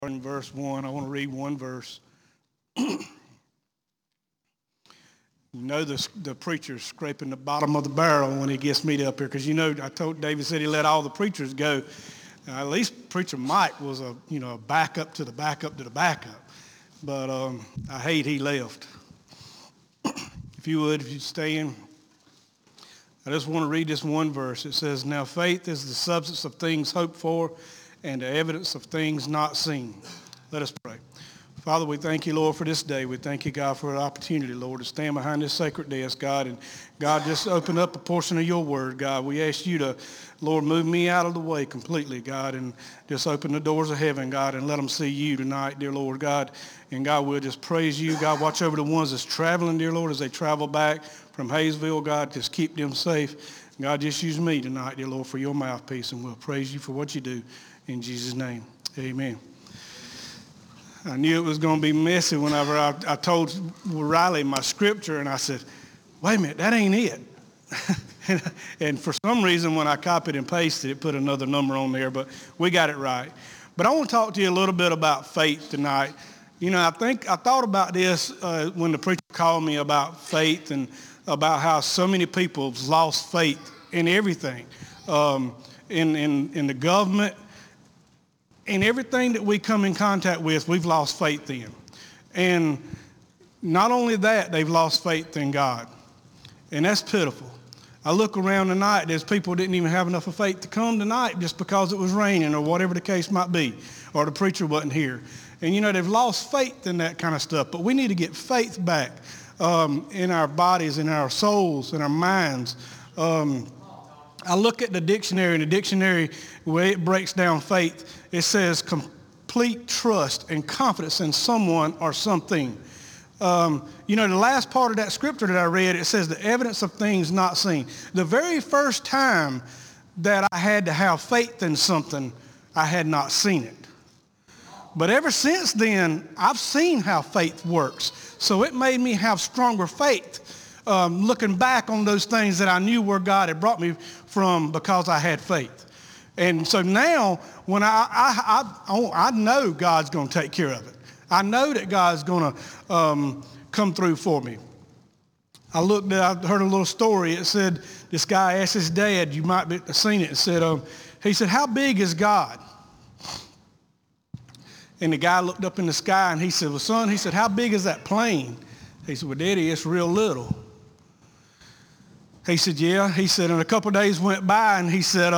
In verse 1. I want to read one verse. The preacher's scraping the bottom of the barrel when he gets me up here, because I told David said he let all the preachers go. At least Preacher Mike was a backup to the backup to the backup. But I hate he left. If you stand, I just want to read this one verse. It says, "Now faith is the substance of things hoped for and the evidence of things not seen." Let us pray. Father, we thank you, Lord, for this day. We thank you, God, for the opportunity, Lord, to stand behind this sacred desk, God. And, God, just open up a portion of your word, God. We ask you to, Lord, move me out of the way completely, God, and just open the doors of heaven, God, and let them see you tonight, dear Lord, God. And, God, we'll just praise you. God, watch over the ones that's traveling, dear Lord, as they travel back from Hayesville. God, just keep them safe. God, just use me tonight, dear Lord, for your mouthpiece, and we'll praise you for what you do. In Jesus' name, amen. I knew it was going to be messy whenever I told Riley my scripture, and I said, wait a minute, that ain't it. And for some reason, when I copied and pasted it, put another number on there, but we got it right. But I want to talk to you a little bit about faith tonight. I thought about this when the preacher called me about faith and about how so many people have lost faith in everything, in the government. And everything that we come in contact with, we've lost faith in. And not only that, they've lost faith in God. And that's pitiful. I look around tonight, there's people that didn't even have enough of faith to come tonight just because it was raining or whatever the case might be, or the preacher wasn't here. And they've lost faith in that kind of stuff. But we need to get faith back in our bodies, in our souls, in our minds. I look at the dictionary, and the dictionary, the way it breaks down faith, it says complete trust and confidence in someone or something. The last part of that scripture that I read, it says the evidence of things not seen. The very first time that I had to have faith in something, I had not seen it. But ever since then, I've seen how faith works. So it made me have stronger faith, looking back on those things that I knew where God had brought me from because I had faith. And so now, when I know God's going to take care of it. I know that God's going to come through for me. I heard a little story. It said this guy asked his dad, you might have seen it, he said, how big is God? And the guy looked up in the sky and he said, well, son, how big is that plane? He said, well, Daddy, it's real little. He said, yeah. He said, and a couple of days went by, and he said,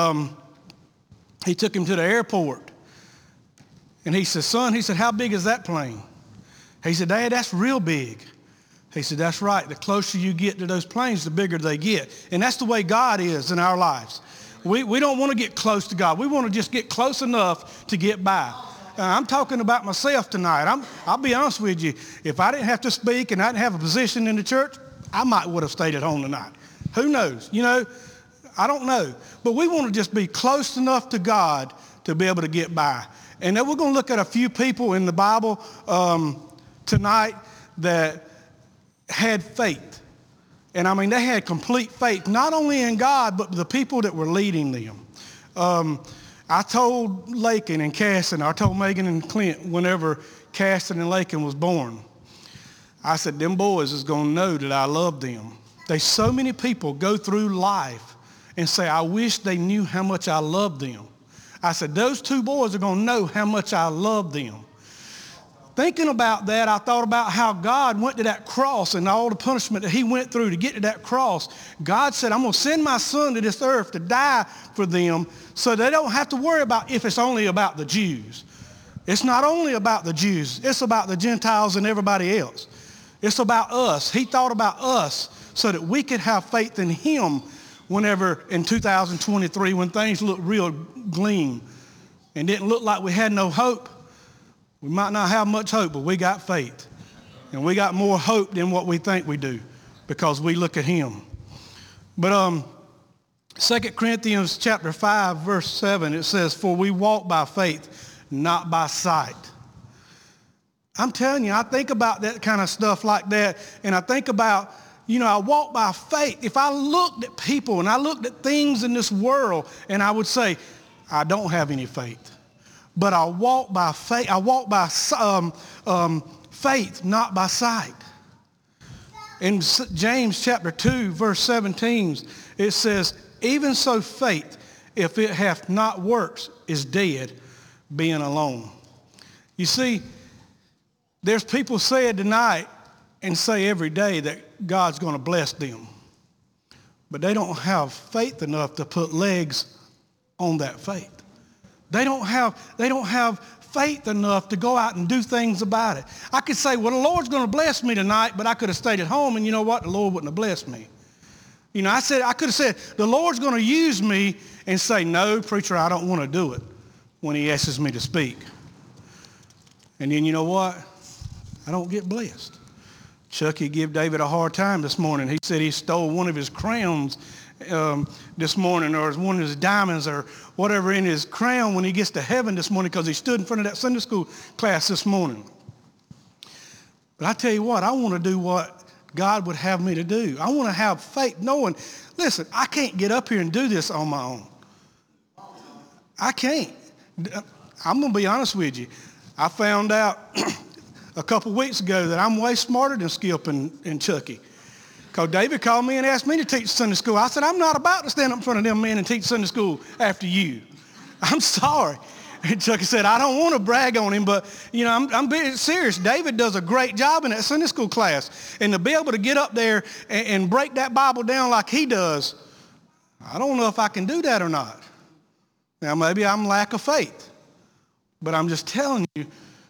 he took him to the airport. And he said, son, how big is that plane? He said, Dad, that's real big. He said, that's right. The closer you get to those planes, the bigger they get. And that's the way God is in our lives. We don't want to get close to God. We want to just get close enough to get by. I'm talking about myself tonight. I'll be honest with you. If I didn't have to speak and I didn't have a position in the church, I might would have stayed at home tonight. Who knows? I don't know. But we want to just be close enough to God to be able to get by. And then we're going to look at a few people in the Bible tonight that had faith. And they had complete faith, not only in God, but the people that were leading them. I told Lakin and Caston, I told Megan and Clint whenever Caston and Lakin was born, I said, them boys is going to know that I love them. So many people go through life and say, I wish they knew how much I love them. I said, those two boys are going to know how much I love them. Thinking about that, I thought about how God went to that cross and all the punishment that he went through to get to that cross. God said, I'm going to send my son to this earth to die for them so they don't have to worry about if it's only about the Jews. It's not only about the Jews. It's about the Gentiles and everybody else. It's about us. He thought about us so that we could have faith in him whenever in 2023 when things looked real gleam and didn't look like we had no hope. We might not have much hope, but we got faith. And we got more hope than what we think we do because we look at him. But 2 Corinthians chapter 5, verse 7, it says, for we walk by faith, not by sight. I'm telling you, I think about that kind of stuff like that, and I think about, I walk by faith. If I looked at people and I looked at things in this world and I would say, I don't have any faith. but I walk by faith. I walk by faith, not by sight. In James chapter 2, verse 17, it says, even so faith, if it hath not works, is dead, being alone. You see, there's people say it tonight and say every day that God's going to bless them. But they don't have faith enough to put legs on that faith. They don't have faith enough to go out and do things about it. I could say, well, the Lord's going to bless me tonight, but I could have stayed at home, and you know what? The Lord wouldn't have blessed me. You know, I could have said, the Lord's going to use me, and say, no, preacher, I don't want to do it when he asks me to speak. And then you know what? I don't get blessed. Chucky gave David a hard time this morning. He said he stole one of his crowns this morning, or one of his diamonds or whatever in his crown when he gets to heaven this morning, because he stood in front of that Sunday school class this morning. But I tell you what, I want to do what God would have me to do. I want to have faith knowing, listen, I can't get up here and do this on my own. I can't. I'm going to be honest with you. I found out a couple weeks ago that I'm way smarter than Skip and Chucky. Because David called me and asked me to teach Sunday school. I said, I'm not about to stand up in front of them men and teach Sunday school after you. I'm sorry. And Chucky said, I don't want to brag on him, but, you know, I'm being serious. David does a great job in that Sunday school class. And to be able to get up there and break that Bible down like he does, I don't know if I can do that or not. Now, maybe I'm lack of faith. But I'm just telling you,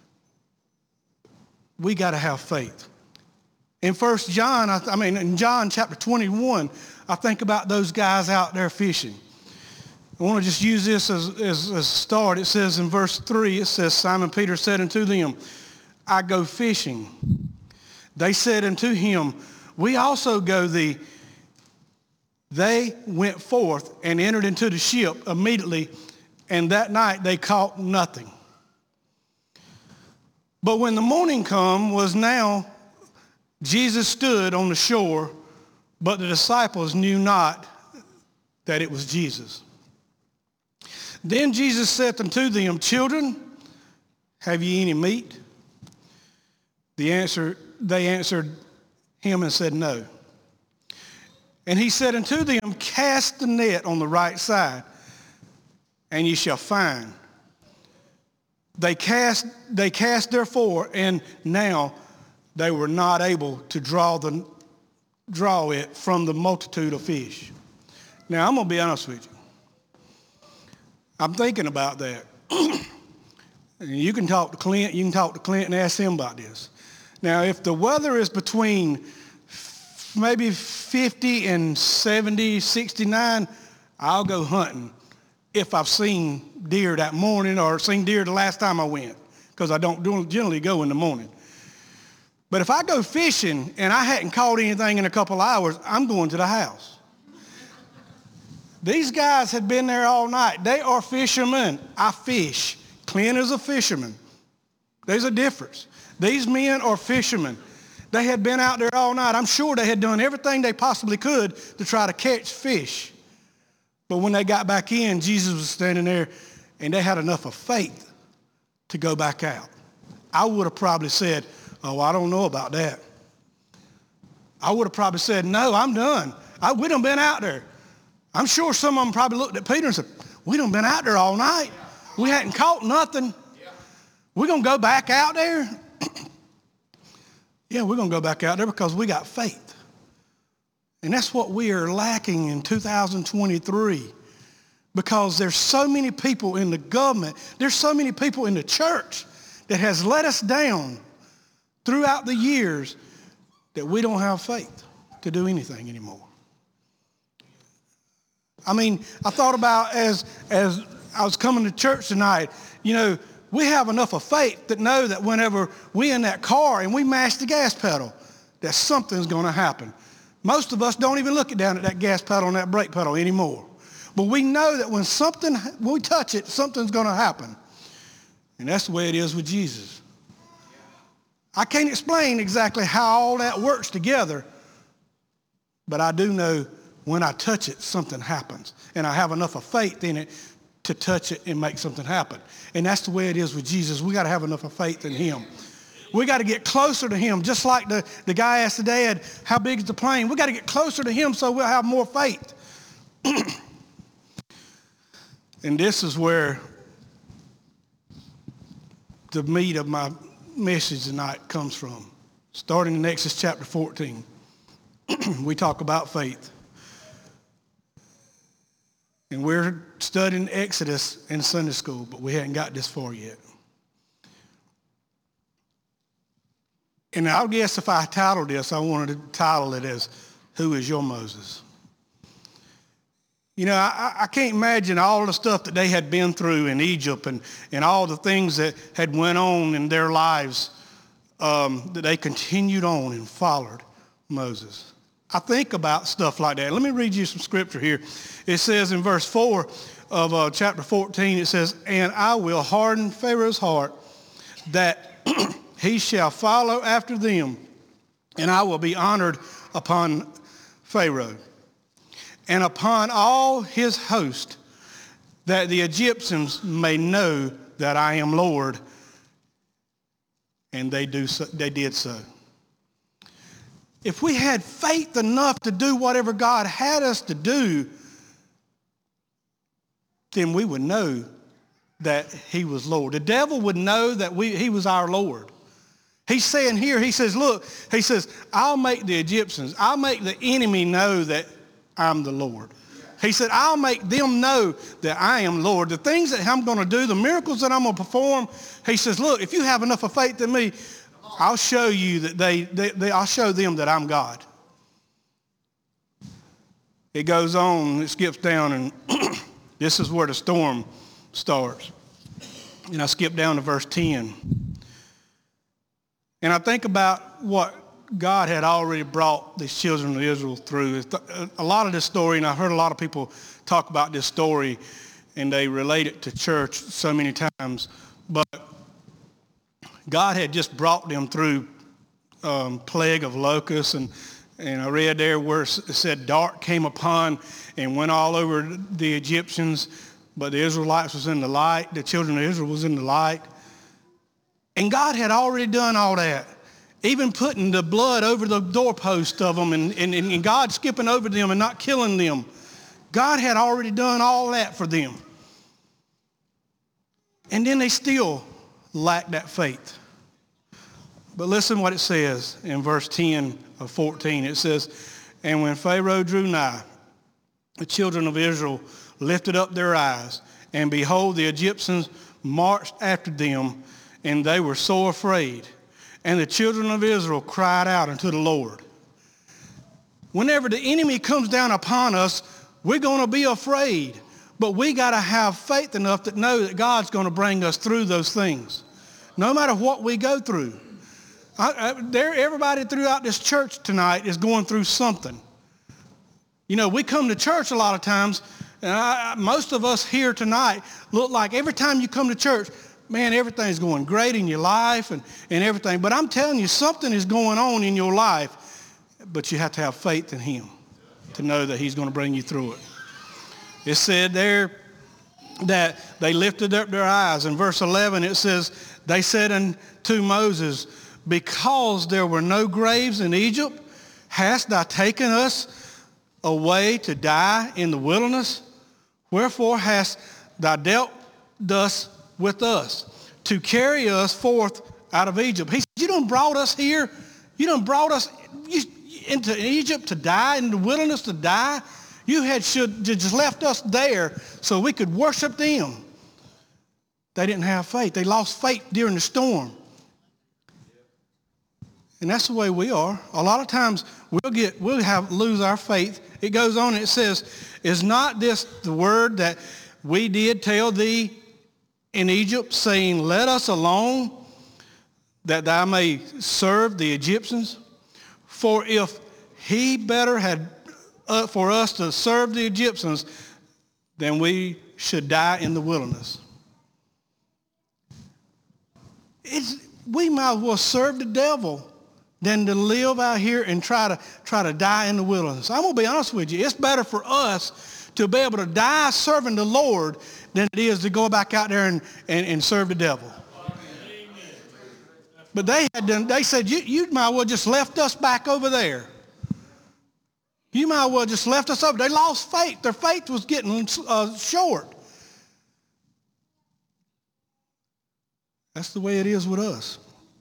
we got to have faith. In in John chapter 21, I think about those guys out there fishing. I want to just use this as a start. It says in verse 3, it says, Simon Peter said unto them, I go fishing. They said unto him, we also go thee. They went forth and entered into the ship immediately, and that night they caught nothing. But when the morning come was now, Jesus stood on the shore, but the disciples knew not that it was Jesus. Then Jesus said unto them, children, have ye any meat? They answered him and said, no. And he said unto them, cast the net on the right side, and ye shall find. They cast therefore, and now they were not able to draw it from the multitude of fish. Now, I'm going to be honest with you. I'm thinking about that. You can talk to Clint. You can talk to Clint and ask him about this. Now, if the weather is between maybe 50 and 70, 69, I'll go hunting if I've seen deer that morning or seen deer the last time I went, because I don't generally go in the morning. But if I go fishing and I hadn't caught anything in a couple hours, I'm going to the house. These guys had been there all night. They are fishermen. I fish. Clint is a fisherman. There's a difference. These men are fishermen. They had been out there all night. I'm sure they had done everything they possibly could to try to catch fish. But when they got back in, Jesus was standing there, and they had enough of faith to go back out. I would have probably said, oh, I don't know about that. I would have probably said, no, I'm done. We done been out there. I'm sure some of them probably looked at Peter and said, we done been out there all night. We hadn't caught nothing. We're going to go back out there? Yeah, we're going to go back out there because we got faith. And that's what we are lacking in 2023, because there's so many people in the government, there's so many people in the church that has let us down throughout the years that we don't have faith to do anything anymore. I mean, I thought about as I was coming to church tonight, you know, we have enough of faith that know that whenever we in that car and we mash the gas pedal, that something's going to happen. Most of us don't even look down at that gas pedal and that brake pedal anymore. But we know that when we touch it, something's going to happen. And that's the way it is with Jesus. I can't explain exactly how all that works together, but I do know when I touch it, something happens. And I have enough of faith in it to touch it and make something happen. And that's the way it is with Jesus. We got to have enough of faith in him. We got to get closer to him. Just like the guy asked the dad, how big is the plane? We got to get closer to him so we'll have more faith. And this is where the meat of my message tonight comes from. Starting in Exodus chapter 14, we talk about faith. And we're studying Exodus in Sunday school, but we hadn't got this far yet. And I guess if I titled this, I wanted to title it as, Who is Your Moses? You know, I can't imagine all the stuff that they had been through in Egypt and all the things that had went on in their lives, that they continued on and followed Moses. I think about stuff like that. Let me read you some scripture here. It says in verse 4 of chapter 14, it says, and I will harden Pharaoh's heart that he shall follow after them, and I will be honored upon Pharaoh and upon all his host, that the Egyptians may know that I am Lord. And they did so. If we had faith enough to do whatever God had us to do, then we would know that he was Lord. The devil would know that he was our Lord. He's saying here, he says, look, he says, I'll make the Egyptians, I'll make the enemy know that I'm the Lord. He said, I'll make them know that I am Lord. The things that I'm going to do, the miracles that I'm going to perform, he says, look, if you have enough of faith in me, I'll show you that I'll show them that I'm God. It goes on, it skips down, and this is where the storm starts. And I skip down to verse 10. And I think about what God had already brought these children of Israel through. A lot of this story, and I've heard a lot of people talk about this story, and they relate it to church so many times, but God had just brought them through plague of locusts, and I read there where it said dark came upon and went all over the Egyptians, but the Israelites was in the light, the children of Israel was in the light. And God had already done all that, even putting the blood over the doorpost of them and God skipping over them and not killing them. God had already done all that for them. And then they still lacked that faith. But listen what it says in verse 10 of 14. It says, and when Pharaoh drew nigh, the children of Israel lifted up their eyes, and behold, the Egyptians marched after them, and they were so afraid. And the children of Israel cried out unto the Lord. Whenever the enemy comes down upon us, we're going to be afraid. But we got to have faith enough to know that God's going to bring us through those things, no matter what we go through. Everybody throughout this church tonight is going through something. You know, we come to church a lot of times, and most of us here tonight look like every time you come to church, man, everything's going great in your life and everything. But I'm telling you, something is going on in your life, but you have to have faith in him to know that he's going to bring you through it. It said there that they lifted up their eyes. In verse 11, it says, they said unto Moses, because there were no graves in Egypt, hast thou taken us away to die in the wilderness? Wherefore hast thou dealt thus with us, to carry us forth out of Egypt? He said, you done brought us here. You done brought us into Egypt to die, in the wilderness to die. You should just left us there so we could worship them. They didn't have faith. They lost faith during the storm. And that's the way we are. A lot of times we'll lose our faith. It goes on and it says, is not this the word that we did tell thee in Egypt, saying, let us alone, that thou may serve the Egyptians? For if he better had for us to serve the Egyptians, then we should die in the wilderness. We might as well serve the devil than to live out here and try to die in the wilderness. I'm going to be honest with you. It's better for us to be able to die serving the Lord than it is to go back out there and serve the devil. But they said, you might well just left us back over there. You might well just left us over. They lost faith. Their faith was getting short. That's the way it is with us.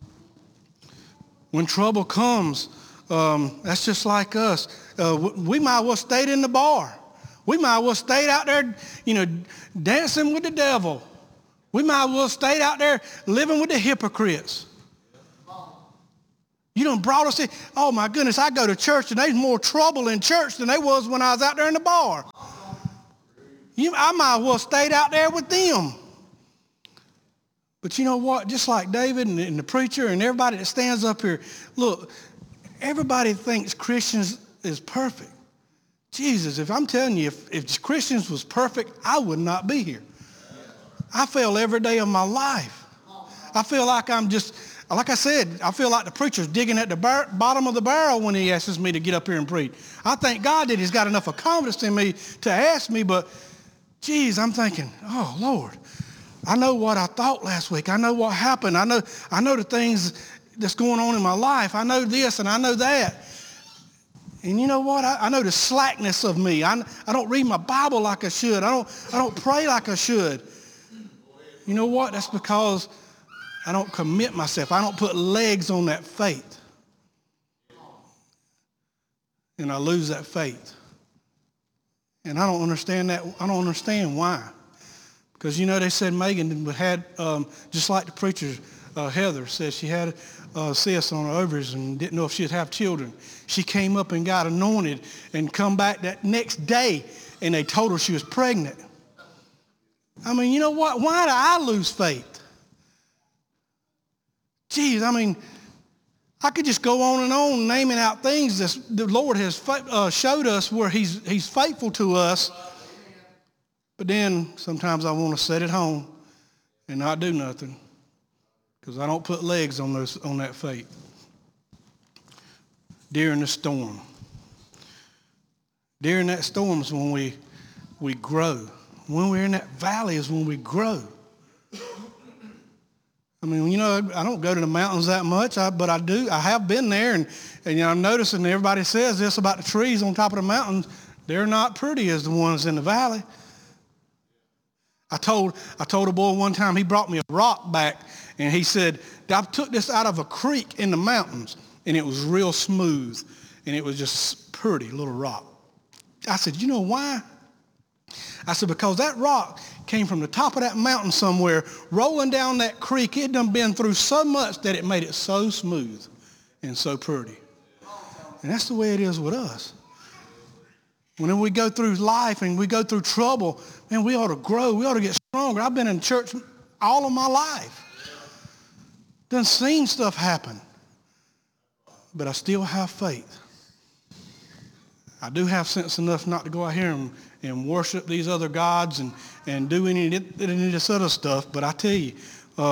When trouble comes, that's just like us. We might well stayed in the bar. We might well stayed out there, dancing with the devil. We might well stayed out there living with the hypocrites. You done brought us in. Oh my goodness, I go to church and there's more trouble in church than there was when I was out there in the bar. I might well stayed out there with them. But you know what? Just like David and the preacher and everybody that stands up here, look, everybody thinks Christians is perfect. Jesus, if I'm telling you, if Christians was perfect, I would not be here. I fail every day of my life. I feel like I'm just, like I said, I feel like the preacher's digging at the bottom of the barrel when he asks me to get up here and preach. I thank God that he's got enough of confidence in me to ask me, but geez, I'm thinking, oh Lord, I know what I thought last week. I know what happened. I know the things that's going on in my life. I know this and I know that. And you know what? I know the slackness of me. I don't read my Bible like I should. I don't pray like I should. You know what? That's because I don't commit myself. I don't put legs on that faith. And I lose that faith. And I don't understand that. I don't understand why. Because, they said Megan had, just like the preacher, Heather said she had cysts on her ovaries and didn't know if she'd have children. She came up and got anointed and come back that next day and they told her she was pregnant. I mean, you know what? Why do I lose faith? Geez, I mean, I could just go on and on naming out things that the Lord has showed us where he's faithful to us. But then sometimes I want to sit at home and not do nothing because I don't put legs on that faith. During the storm. During that storm is when we grow. When we're in that valley is when we grow. I mean, I don't go to the mountains that much, but I do. I have been there, and I'm noticing everybody says this about the trees on top of the mountains. They're not pretty as the ones in the valley. I told a boy one time, he brought me a rock back, and he said, I took this out of a creek in the mountains, and it was real smooth, and it was just pretty little rock. I said, you know why? I said, because that rock came from the top of that mountain somewhere, rolling down that creek. It done been through so much that it made it so smooth and so pretty. And that's the way it is with us. When we go through life and we go through trouble, man, we ought to grow. We ought to get stronger. I've been in church all of my life. Done seen stuff happen. But I still have faith. I do have sense enough not to go out here and worship these other gods and do any of this other stuff. But I tell you,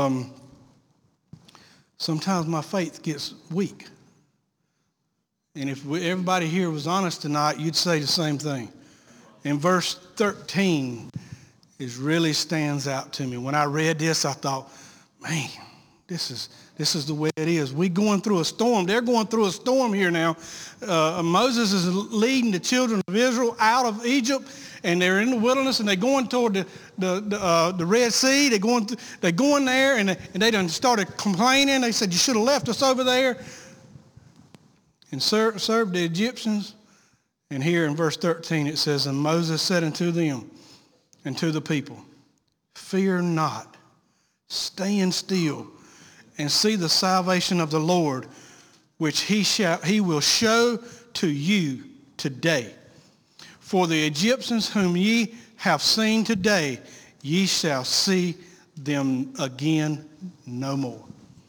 sometimes my faith gets weak. And if everybody here was honest tonight, you'd say the same thing. In verse 13, it really stands out to me. When I read this, I thought, man, this is the way it is. We're going through a storm. They're going through a storm here now. Moses is leading the children of Israel out of Egypt, and they're in the wilderness, and they're going toward the Red Sea. They're going there, and they done started complaining. They said, you should have left us over there and served the Egyptians. And here in verse 13 it says, and Moses said unto them and to the people, fear not, stand still, and see the salvation of the Lord, which he will show to you today. For the Egyptians whom ye have seen today, ye shall see them again no more.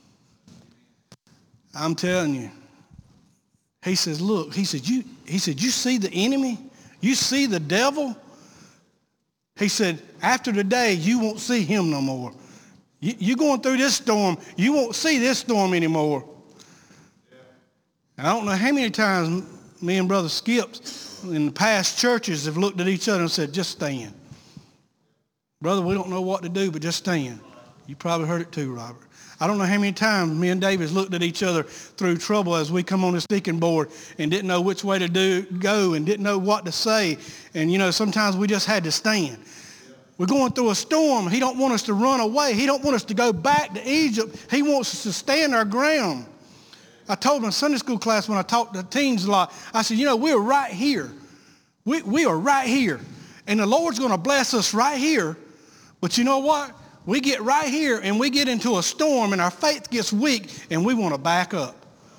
I'm telling you. He says, look, he said, you see the enemy? You see the devil? He said, after today, you won't see him no more. You're going through this storm. You won't see this storm anymore. And I don't know how many times me and Brother Skip in the past churches have looked at each other and said, just stand. Brother, we don't know what to do, but just stand. You probably heard it too, Robert. I don't know how many times me and David looked at each other through trouble as we come on the deacon board and didn't know which way to go and didn't know what to say. And, sometimes we just had to stand. We're going through a storm. He don't want us to run away. He don't want us to go back to Egypt. He wants us to stand our ground. I told my Sunday school class when I talked to teens a lot, I said, we're right here. We are right here. And the Lord's going to bless us right here. But you know what? We get right here and we get into a storm and our faith gets weak and we want to back up.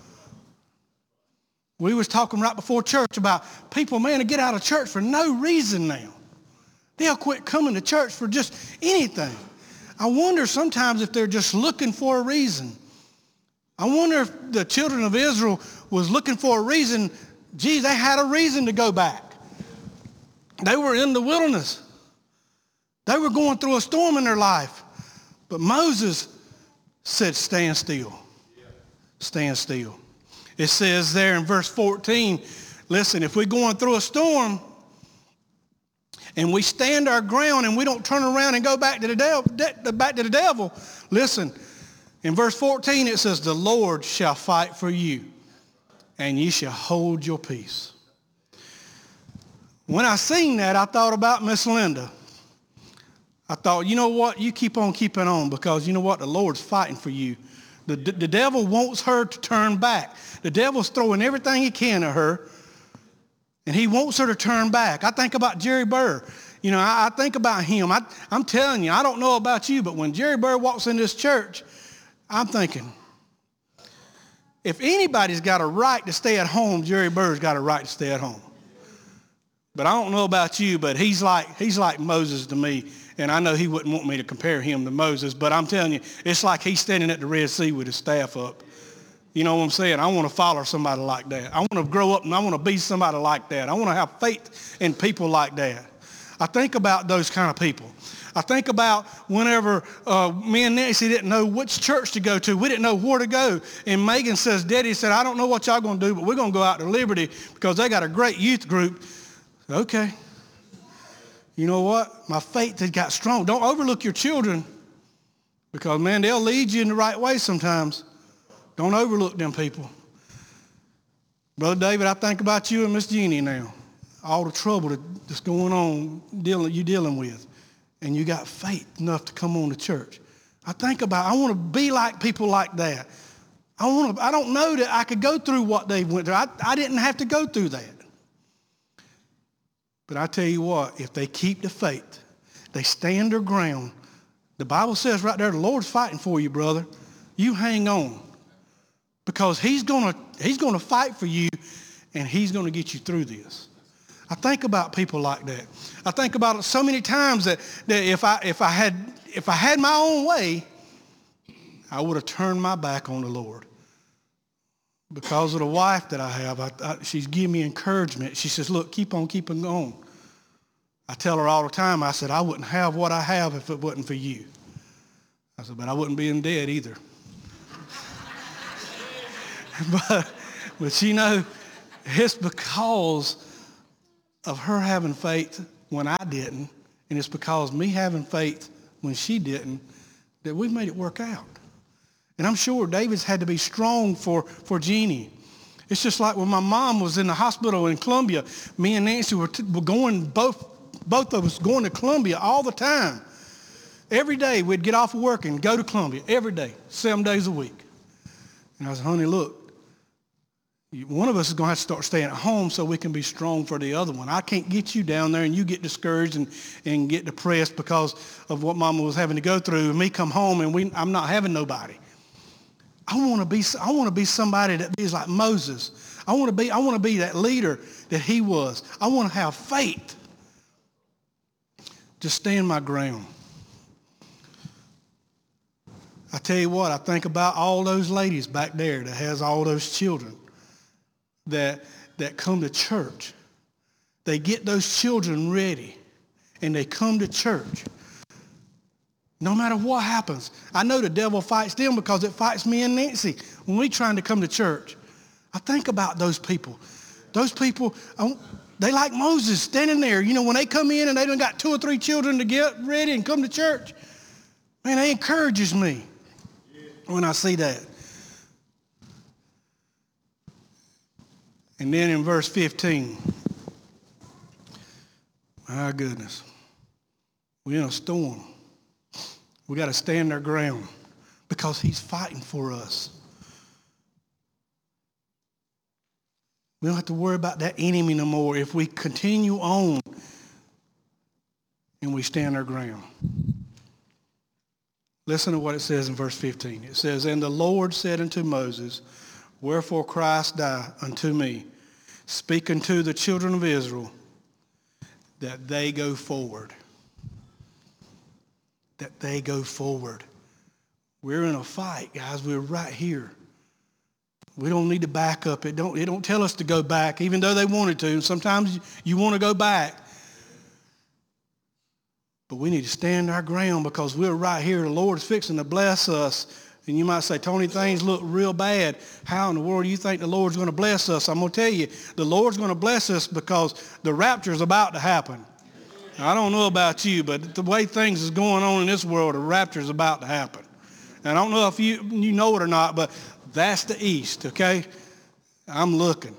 We was talking right before church about people, man, to get out of church for no reason now. They'll quit coming to church for just anything. I wonder sometimes if they're just looking for a reason. I wonder if the children of Israel was looking for a reason. Gee, they had a reason to go back. They were in the wilderness. They were going through a storm in their life. But Moses said, stand still. Stand still. It says there in verse 14, listen, if we're going through a storm and we stand our ground and we don't turn around and go back to the devil, listen, in verse 14 it says, the Lord shall fight for you and ye shall hold your peace. When I seen that, I thought about Miss Linda. I thought, you know what? You keep on keeping on because you know what? The Lord's fighting for you. The devil wants her to turn back. The devil's throwing everything he can at her, and he wants her to turn back. I think about Jerry Burr. I think about him. I'm telling you, I don't know about you, but when Jerry Burr walks in this church, I'm thinking, if anybody's got a right to stay at home, Jerry Burr's got a right to stay at home. But I don't know about you, but he's like Moses to me. And I know he wouldn't want me to compare him to Moses, but I'm telling you, it's like he's standing at the Red Sea with his staff up. You know what I'm saying? I want to follow somebody like that. I want to grow up and I want to be somebody like that. I want to have faith in people like that. I think about those kind of people. I think about whenever me and Nancy didn't know which church to go to. We didn't know where to go. And Megan says, Daddy said, I don't know what y'all going to do, but we're going to go out to Liberty because they got a great youth group. Okay. You know what? My faith has got strong. Don't overlook your children because, man, they'll lead you in the right way sometimes. Don't overlook them people. Brother David, I think about you and Miss Jeannie now. All the trouble that's going on, you dealing with. And you got faith enough to come on to church. I want to be like people like that. I don't know that I could go through what they went through. I didn't have to go through that. But I tell you what, if they keep the faith, they stand their ground, the Bible says right there, the Lord's fighting for you, brother. You hang on. Because he's gonna fight for you and he's gonna get you through this. I think about people like that. I think about it so many times that if I had my own way, I would have turned my back on the Lord. Because of the wife that I have, she's giving me encouragement. She says, look, keep on keeping on. I tell her all the time, I said, I wouldn't have what I have if it wasn't for you. I said, but I wouldn't be in debt either. but it's because of her having faith when I didn't, and it's because me having faith when she didn't, that we've made it work out. And I'm sure David's had to be strong for Jeannie. It's just like when my mom was in the hospital in Columbia, me and Nancy were going, both of us going to Columbia all the time. Every day we'd get off of work and go to Columbia, every day, 7 days a week. And I said, honey, look, one of us is going to have to start staying at home so we can be strong for the other one. I can't get you down there and you get discouraged and get depressed because of what Mama was having to go through, and me come home and I'm not having nobody. I want to be somebody that is like Moses. I want to be that leader that he was. I want to have faith. Just stand my ground. I tell you what, I think about all those ladies back there that has all those children that come to church. They get those children ready and they come to church. No matter what happens. I know the devil fights them because it fights me and Nancy when we're trying to come to church. I think about those people. Those people, They like Moses standing there. You know, when they come in and they done got 2 or 3 children to get ready and come to church, man, that encourages me when I see that. And then in verse 15, my goodness, we're in a storm. We got to stand our ground because he's fighting for us. We don't have to worry about that enemy no more if we continue on and we stand our ground. Listen to what it says in verse 15. It says, "And the Lord said unto Moses, Wherefore criest thou unto me? Speak unto the children of Israel that they go forward." That they go forward. We're in a fight, guys. We're right here. We don't need to back up. It don't tell us to go back, even though they wanted to. Sometimes you want to go back. But we need to stand our ground because we're right here. The Lord's fixing to bless us. And you might say, Tony, things look real bad. How in the world do you think the Lord's going to bless us? I'm going to tell you, the Lord's going to bless us because the rapture is about to happen. Now, I don't know about you, but the way things is going on in this world, the rapture is about to happen. And I don't know if you know it or not, but that's the East, okay? I'm looking.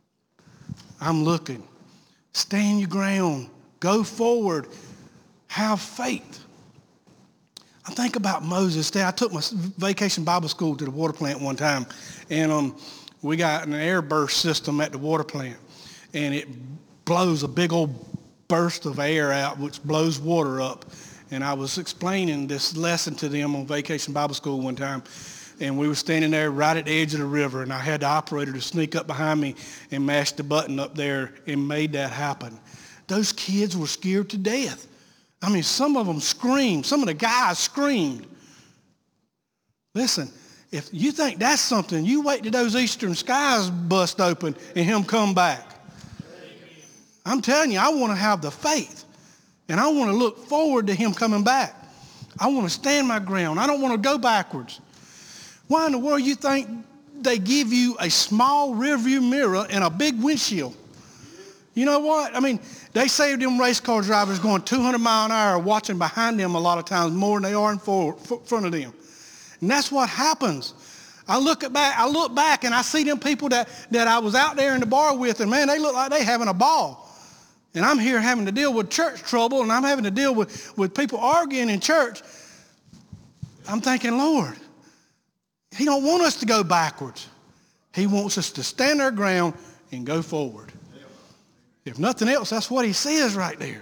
Stand your ground. Go forward. Have faith. I think about Moses. I took my vacation Bible school to the water plant one time, and we got an air burst system at the water plant, and it blows a big old burst of air out, which blows water up. And I was explaining this lesson to them on vacation Bible school one time, and we were standing there right at the edge of the river, and I had the operator to sneak up behind me and mash the button up there and made that happen. Those kids were scared to death. I mean, some of them screamed. Some of the guys screamed. Listen, if you think that's something, you wait till those eastern skies bust open and him come back. I'm telling you, I want to have the faith, and I want to look forward to him coming back. I want to stand my ground. I don't want to go backwards. Why in the world you think they give you a small rearview mirror and a big windshield? You know what? I mean, they say them race car drivers going 200 mile an hour watching behind them a lot of times more than they are in front of them. And that's what happens. I look back and I see them people that I was out there in the bar with, and man, they look like they having a ball. And I'm here having to deal with church trouble, and I'm having to deal with people arguing in church. I'm thinking, Lord, he don't want us to go backwards. He wants us to stand our ground and go forward. If nothing else, that's what he says right there.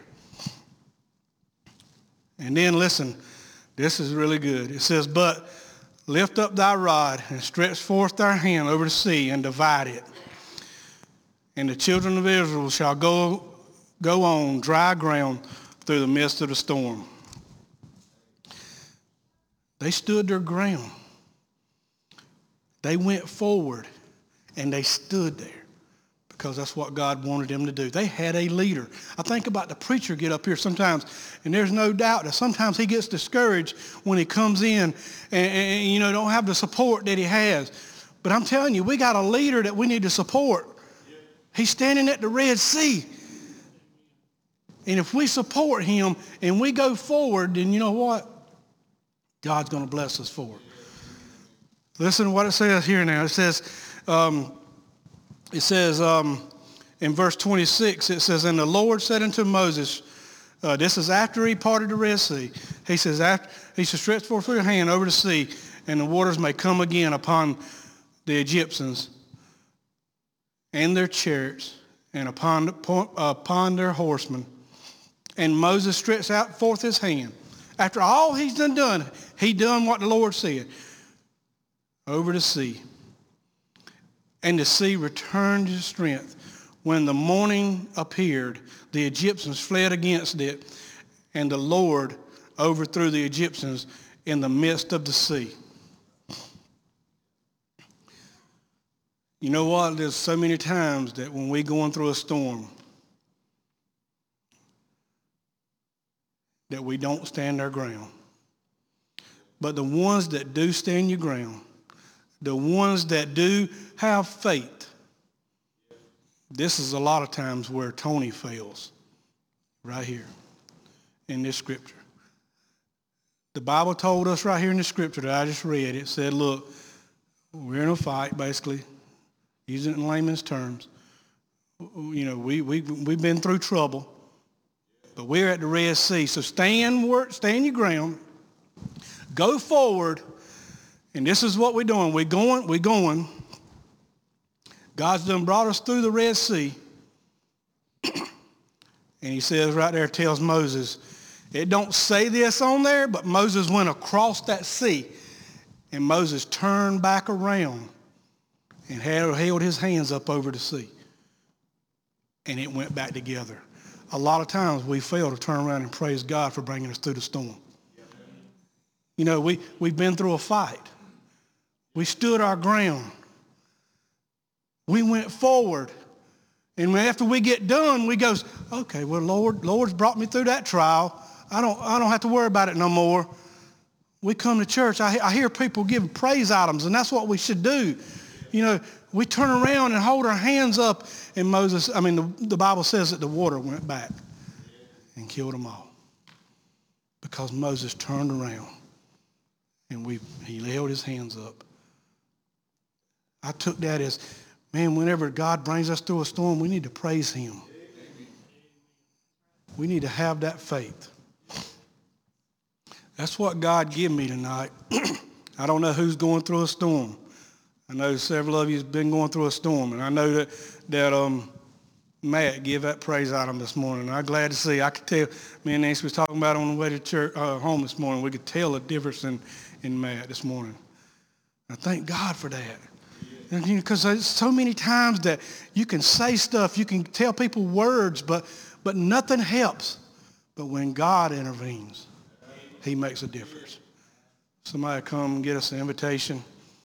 And then listen, this is really good. It says, "But lift up thy rod and stretch forth thy hand over the sea and divide it. And the children of Israel shall go on dry ground through the midst of the storm." They stood their ground. They went forward and they stood there because that's what God wanted them to do. They had a leader. I think about the preacher get up here sometimes, and there's no doubt that sometimes he gets discouraged when he comes in and don't have the support that he has. But I'm telling you, we got a leader that we need to support. He's standing at the Red Sea. And if we support him and we go forward, then you know what? God's going to bless us for it. Listen to what it says here now. It says in verse 26, it says, "And the Lord said unto Moses," this is after he parted the Red Sea. He says, he should stretch forth your hand over the sea, and the waters may come again upon the Egyptians and their chariots and upon their horsemen. And Moses stretched out forth his hand. After all he's done, he done what the Lord said. Over the sea. And the sea returned to strength. When the morning appeared, the Egyptians fled against it, and the Lord overthrew the Egyptians in the midst of the sea. You know what? There's so many times that when we're going through a storm, that we don't stand our ground. But the ones that do stand your ground, the ones that do have faith, This is a lot of times where Tony fails, right here in this scripture. The Bible told us right here in the scripture that I just read, it said, look, we're in a fight, basically, using it in layman's terms. You know, we've been through trouble, but we're at the Red Sea. So stand your ground, go forward, and this is what we're doing. We're going. God's done brought us through the Red Sea. And he says right there, tells Moses, it don't say this on there, but Moses went across that sea. And Moses turned back around and held his hands up over the sea. And it went back together. A lot of times we fail to turn around and praise God for bringing us through the storm. You know, we've been through a fight. We stood our ground. We went forward. And after we get done, we goes, okay, well, Lord's brought me through that trial. I don't have to worry about it no more. We come to church. I hear people giving praise items, and that's what we should do. You know, we turn around and hold our hands up, and the Bible says that the water went back and killed them all because Moses turned around and he held his hands up. I took that as, man, whenever God brings us through a storm, we need to praise him. We need to have that faith. That's what God gave me tonight. I don't know who's going through a storm. I know several of you have been going through a storm, and I know that Matt gave that praise item this morning. I'm glad to see. I could tell. Me and Nancy was talking about it on the way to church home this morning. We could tell the difference in Matt this morning. I thank God for that. Because there's so many times that you can say stuff, you can tell people words, but nothing helps. But when God intervenes, he makes a difference. Somebody come and get us an invitation.